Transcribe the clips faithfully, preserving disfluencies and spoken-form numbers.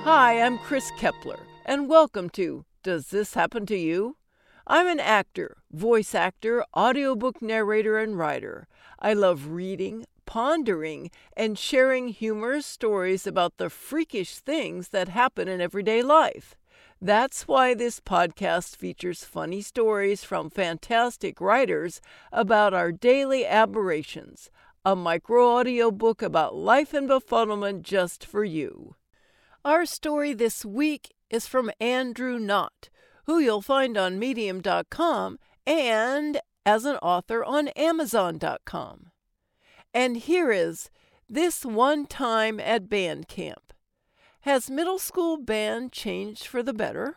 Hi, I'm Chris Kepler, and welcome to Does This Happen to You? I'm an actor, voice actor, audiobook narrator, and writer. I love reading, pondering, and sharing humorous stories about the freakish things that happen in everyday life. That's why this podcast features funny stories from fantastic writers about our daily aberrations, a micro audiobook about life and befuddlement just for you. Our story this week is from Andrew Knott, who you'll find on medium dot com and as an author on amazon dot com. And here is This One Time at Band Camp. Has middle school band changed for the better?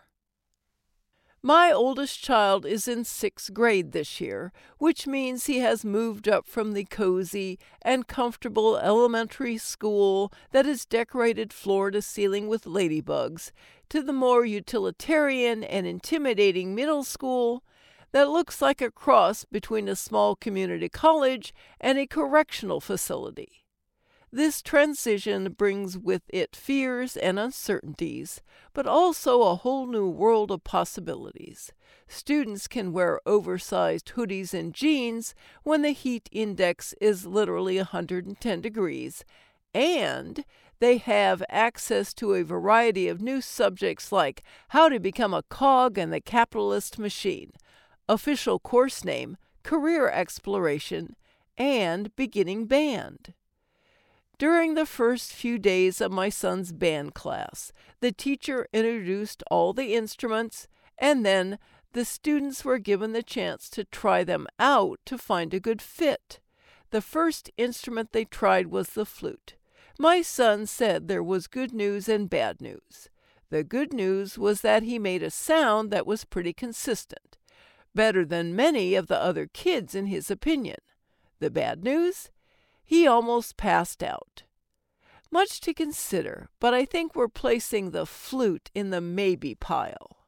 My oldest child is in sixth grade this year, which means he has moved up from the cozy and comfortable elementary school that is decorated floor to ceiling with ladybugs to the more utilitarian and intimidating middle school that looks like a cross between a small community college and a correctional facility. This transition brings with it fears and uncertainties, but also a whole new world of possibilities. Students can wear oversized hoodies and jeans when the heat index is literally one hundred ten degrees, and they have access to a variety of new subjects like how to become a cog in the capitalist machine, official course name, career exploration, and beginning band. During the first few days of my son's band class, the teacher introduced all the instruments, and then the students were given the chance to try them out to find a good fit. The first instrument they tried was the flute. My son said there was good news and bad news. The good news was that he made a sound that was pretty consistent, better than many of the other kids in his opinion. The bad news? He almost passed out. Much to consider, but I think we're placing the flute in the maybe pile.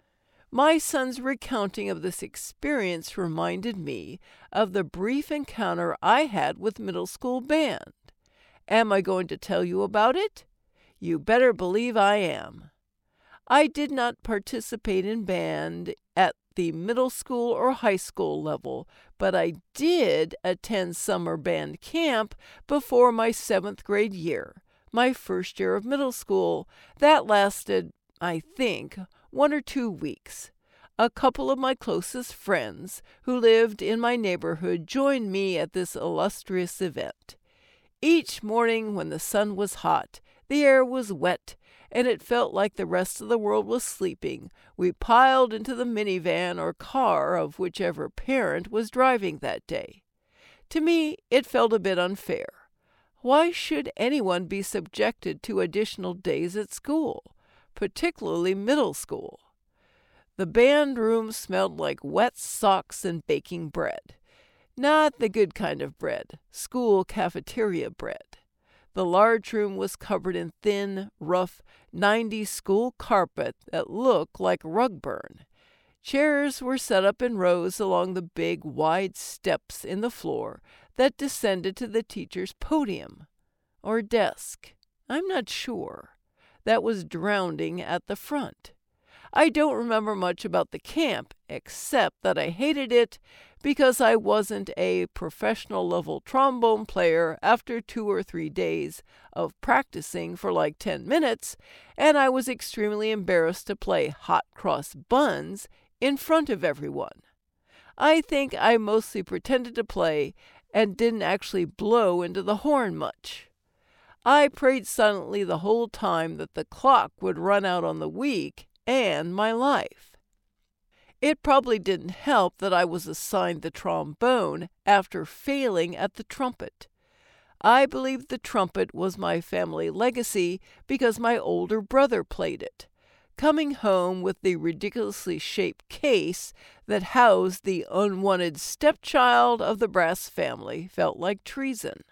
My son's recounting of this experience reminded me of the brief encounter I had with middle school band. Am I going to tell you about it? You better believe I am. I did not participate in band at the middle school or high school level, but I did attend summer band camp before my seventh grade year, my first year of middle school. That lasted, I think, one or two weeks. A couple of my closest friends who lived in my neighborhood joined me at this illustrious event. Each morning when the sun was hot, the air was wet, and it felt like the rest of the world was sleeping, we piled into the minivan or car of whichever parent was driving that day. To me, it felt a bit unfair. Why should anyone be subjected to additional days at school, particularly middle school? The band room smelled like wet socks and baking bread. Not the good kind of bread, school cafeteria bread. The large room was covered in thin, rough, nineties school carpet that looked like rug burn. Chairs were set up in rows along the big, wide steps in the floor that descended to the teacher's podium, or desk, I'm not sure, that was drowning at the front. I don't remember much about the camp, except that I hated it because I wasn't a professional level trombone player after two or three days of practicing for like ten minutes, and I was extremely embarrassed to play hot cross buns in front of everyone. I think I mostly pretended to play and didn't actually blow into the horn much. I prayed silently the whole time that the clock would run out on the week and my life. It probably didn't help that I was assigned the trombone after failing at the trumpet. I believe the trumpet was my family legacy because my older brother played it. Coming home with the ridiculously shaped case that housed the unwanted stepchild of the brass family felt like treason.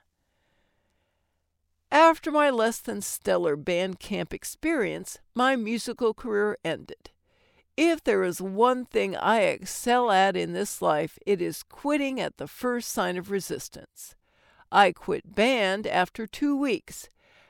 After my less than stellar band camp experience, my musical career ended. If there is one thing I excel at in this life, it is quitting at the first sign of resistance. I quit band after two weeks.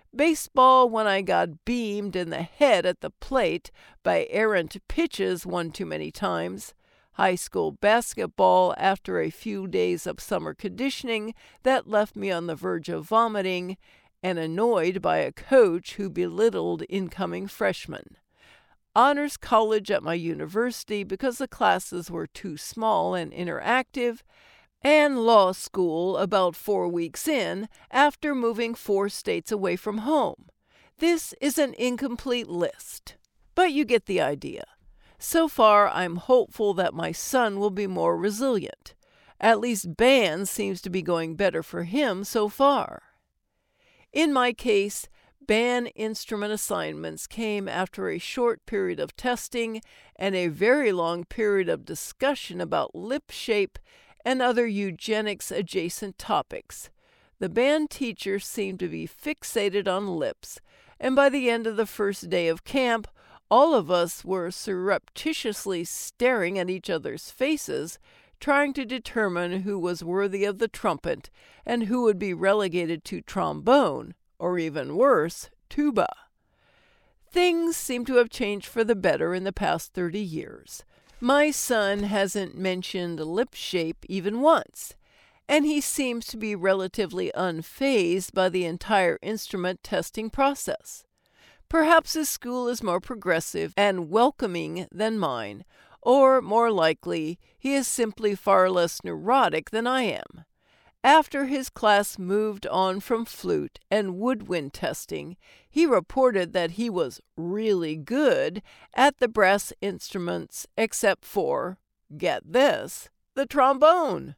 Baseball when I got beamed in the head at the plate by errant pitches one too many times. High school basketball after a few days of summer conditioning that left me on the verge of vomiting, and annoyed by a coach who belittled incoming freshmen. Honors college at my university because the classes were too small and interactive, and law school about four weeks in after moving four states away from home. This is an incomplete list, but you get the idea. So far, I'm hopeful that my son will be more resilient. At least band seems to be going better for him so far. In my case, band instrument assignments came after a short period of testing and a very long period of discussion about lip shape and other eugenics-adjacent topics. The band teacher seemed to be fixated on lips, and by the end of the first day of camp, all of us were surreptitiously staring at each other's faces, trying to determine who was worthy of the trumpet and who would be relegated to trombone, or even worse, tuba. Things seem to have changed for the better in the past thirty years. My son hasn't mentioned lip shape even once, and he seems to be relatively unfazed by the entire instrument testing process. Perhaps his school is more progressive and welcoming than mine, or more likely, he is simply far less neurotic than I am. After his class moved on from flute and woodwind testing, he reported that he was really good at the brass instruments except for, get this, the trombone.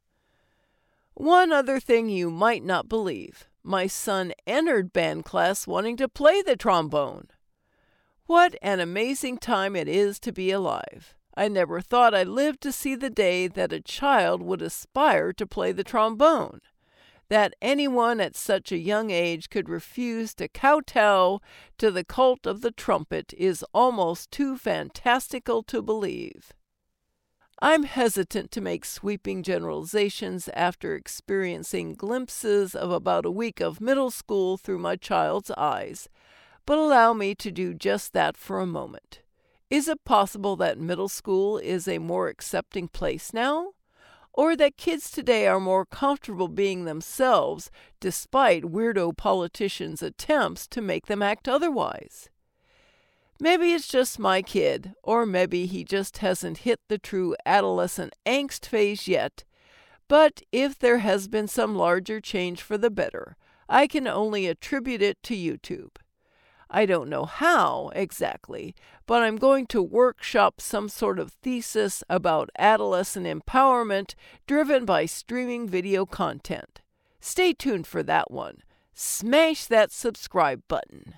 One other thing you might not believe. My son entered band class wanting to play the trombone. What an amazing time it is to be alive. I never thought I'd live to see the day that a child would aspire to play the trombone. That anyone at such a young age could refuse to kowtow to the cult of the trumpet is almost too fantastical to believe. I'm hesitant to make sweeping generalizations after experiencing glimpses of about a week of middle school through my child's eyes, but allow me to do just that for a moment. Is it possible that middle school is a more accepting place now? Or that kids today are more comfortable being themselves despite weirdo politicians' attempts to make them act otherwise? Maybe it's just my kid, or maybe he just hasn't hit the true adolescent angst phase yet. But if there has been some larger change for the better, I can only attribute it to YouTube. I don't know how exactly, but I'm going to workshop some sort of thesis about adolescent empowerment driven by streaming video content. Stay tuned for that one. Smash that subscribe button.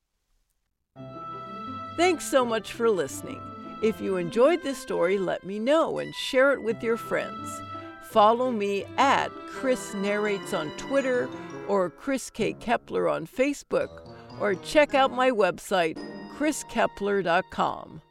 Thanks so much for listening. If you enjoyed this story, let me know and share it with your friends. Follow me at Chris Narrates on Twitter or Chris K. Kepler on Facebook, or check out my website, chris kepler dot com.